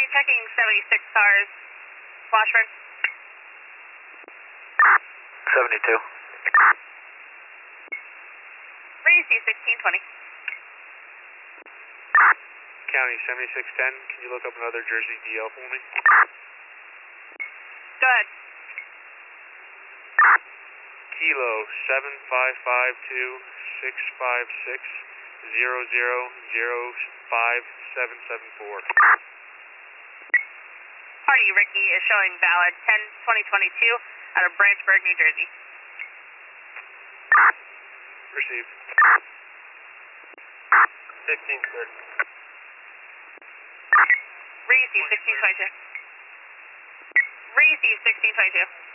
checking 76 cars. Washburn. 72. Breezy 1620. County 7610, can you look up another Jersey DL for me? Go ahead. Kilo 7552-656-0005-774. Party Ricky is showing valid 10-2022 out of Branchburg, New Jersey. Received. 1530. Breezy 1622. Breezy 1622.